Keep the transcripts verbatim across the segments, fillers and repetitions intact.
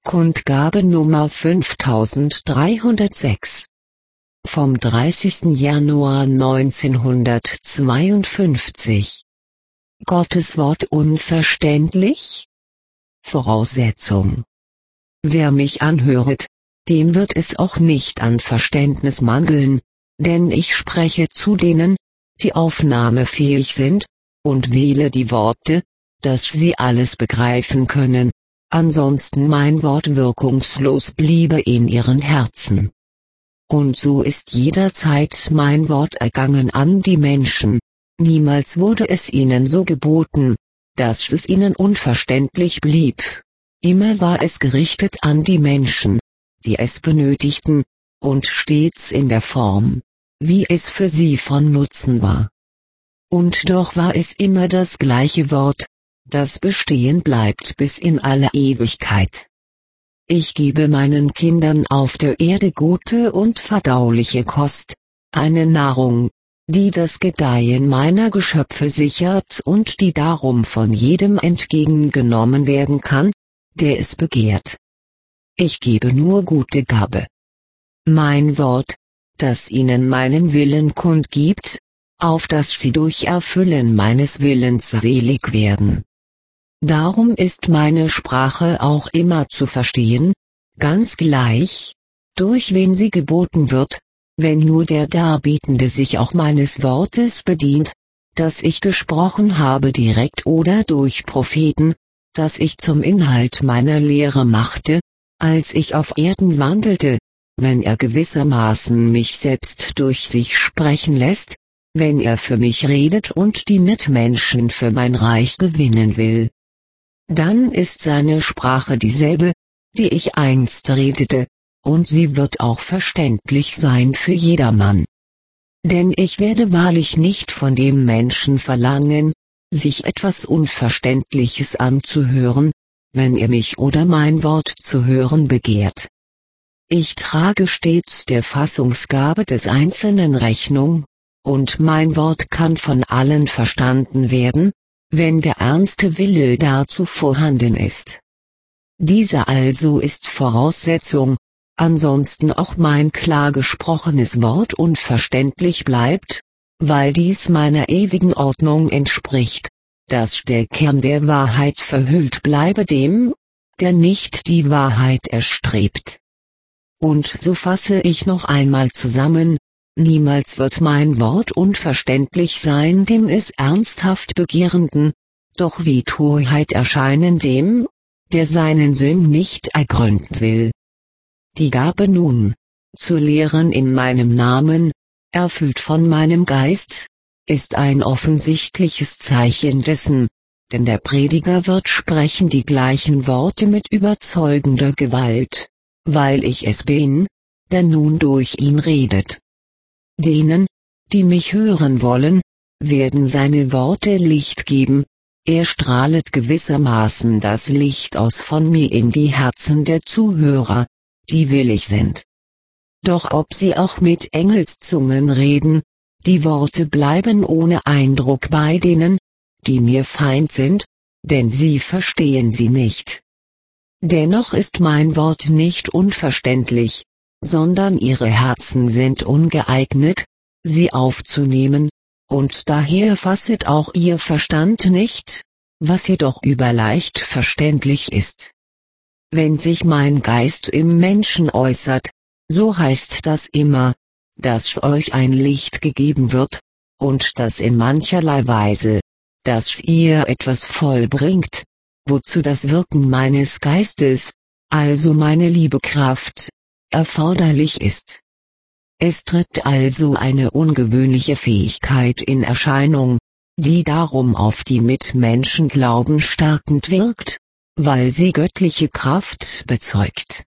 Kundgabe Nummer fünftausenddreihundertsechs. Vom dreißigsten Januar neunzehnhundertzweiundfünfzig. Gottes Wort unverständlich? Voraussetzung: Wer mich anhöret, dem wird es auch nicht an Verständnis mangeln, denn ich spreche zu denen, die aufnahmefähig sind, und wähle die Worte, dass sie alles begreifen können, ansonsten mein Wort wirkungslos bliebe in ihren Herzen. Und so ist jederzeit mein Wort ergangen an die Menschen, niemals wurde es ihnen so geboten, dass es ihnen unverständlich blieb. Immer war es gerichtet an die Menschen, die es benötigten, und stets in der Form, wie es für sie von Nutzen war. Und doch war es immer das gleiche Wort, das bestehen bleibt bis in alle Ewigkeit. Ich gebe meinen Kindern auf der Erde gute und verdauliche Kost, eine Nahrung, die das Gedeihen meiner Geschöpfe sichert und die darum von jedem entgegengenommen werden kann, der es begehrt. Ich gebe nur gute Gabe. Mein Wort, das ihnen meinen Willen kundgibt, auf dass sie durch Erfüllen meines Willens selig werden. Darum ist meine Sprache auch immer zu verstehen, ganz gleich, durch wen sie geboten wird, wenn nur der Darbietende sich auch meines Wortes bedient, das ich gesprochen habe direkt oder durch Propheten, das ich zum Inhalt meiner Lehre machte, als ich auf Erden wandelte, wenn er gewissermaßen mich selbst durch sich sprechen lässt, wenn er für mich redet und die Mitmenschen für mein Reich gewinnen will. Dann ist seine Sprache dieselbe, die ich einst redete, und sie wird auch verständlich sein für jedermann. Denn ich werde wahrlich nicht von dem Menschen verlangen, sich etwas Unverständliches anzuhören, wenn er mich oder mein Wort zu hören begehrt. Ich trage stets der Fassungsgabe des Einzelnen Rechnung, und mein Wort kann von allen verstanden werden, wenn der ernste Wille dazu vorhanden ist. Dieser also ist Voraussetzung, ansonsten auch mein klar gesprochenes Wort unverständlich bleibt, weil dies meiner ewigen Ordnung entspricht, dass der Kern der Wahrheit verhüllt bleibe dem, der nicht die Wahrheit erstrebt. Und so fasse ich noch einmal zusammen: Niemals wird mein Wort unverständlich sein dem es ernsthaft Begehrenden, doch wie Torheit erscheinen dem, der seinen Sinn nicht ergründen will. Die Gabe nun, zu lehren in meinem Namen, erfüllt von meinem Geist, ist ein offensichtliches Zeichen dessen, denn der Prediger wird sprechen die gleichen Worte mit überzeugender Gewalt, weil ich es bin, der nun durch ihn redet. Denen, die mich hören wollen, werden seine Worte Licht geben, er strahlet gewissermaßen das Licht aus von mir in die Herzen der Zuhörer, die willig sind. Doch ob sie auch mit Engelszungen reden, die Worte bleiben ohne Eindruck bei denen, die mir Feind sind, denn sie verstehen sie nicht. Dennoch ist mein Wort nicht unverständlich, sondern ihre Herzen sind ungeeignet, sie aufzunehmen, und daher fasset auch ihr Verstand nicht, was jedoch überleicht verständlich ist. Wenn sich mein Geist im Menschen äußert, so heißt das immer, dass euch ein Licht gegeben wird, und das in mancherlei Weise, dass ihr etwas vollbringt, wozu das Wirken meines Geistes, also meine liebe Kraft, erforderlich ist. Es tritt also eine ungewöhnliche Fähigkeit in Erscheinung, die darum auf die Mitmenschen Glauben stärkend wirkt, weil sie göttliche Kraft bezeugt.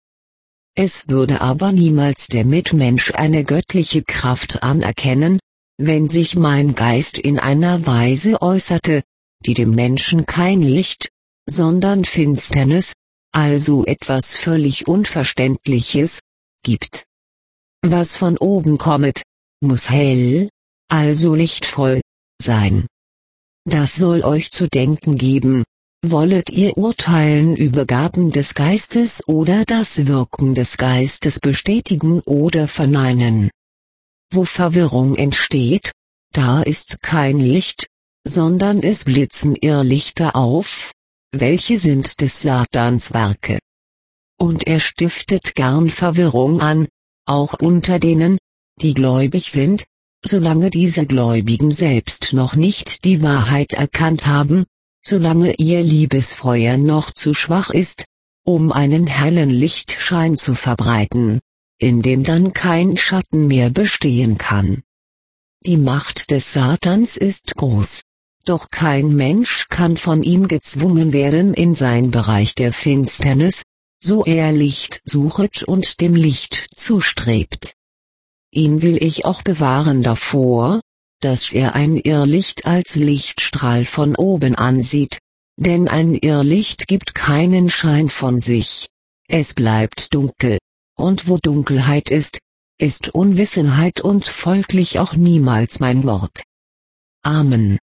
Es würde aber niemals der Mitmensch eine göttliche Kraft anerkennen, wenn sich mein Geist in einer Weise äußerte, die dem Menschen kein Licht, sondern Finsternis, also etwas völlig Unverständliches, gibt. Was von oben kommet, muss hell, also lichtvoll, sein. Das soll euch zu denken geben, Wollet ihr urteilen über Gaben des Geistes oder das Wirken des Geistes bestätigen oder verneinen? Wo Verwirrung entsteht, da ist kein Licht, sondern es blitzen Irrlichter auf, welche sind des Satans Werke. Und er stiftet gern Verwirrung an, auch unter denen, die gläubig sind, solange diese Gläubigen selbst noch nicht die Wahrheit erkannt haben, solange ihr Liebesfeuer noch zu schwach ist, um einen hellen Lichtschein zu verbreiten, in dem dann kein Schatten mehr bestehen kann. Die Macht des Satans ist groß, doch kein Mensch kann von ihm gezwungen werden in sein Bereich der Finsternis, so er Licht suchet und dem Licht zustrebt. Ihn will ich auch bewahren davor, dass er ein Irrlicht als Lichtstrahl von oben ansieht, denn ein Irrlicht gibt keinen Schein von sich, es bleibt dunkel, und wo Dunkelheit ist, ist Unwissenheit und folglich auch niemals mein Wort. Amen.